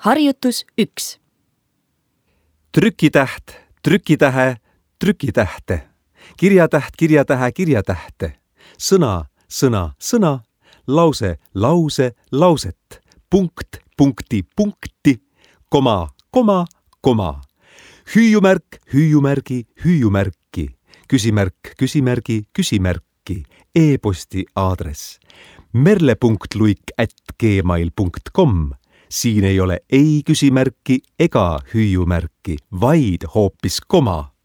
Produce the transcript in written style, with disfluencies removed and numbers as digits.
Harjutus 1. Trükitäht, trükitähe, trükitähte. Kirjatäht, kirjatähe, kirjatähte. Sõna, sõna, sõna. Lause, lause, lauset. Punkt, punkti, punkti. Koma, koma, koma. Hüüumärk, hüüumärgi, hüüumärki. Küsimärk, küsimärgi, küsimärki. E-posti aadress merle.luik@gmail.com. Siin ei ole ei küsimärki ega hüüumärki, vaid hoopis koma.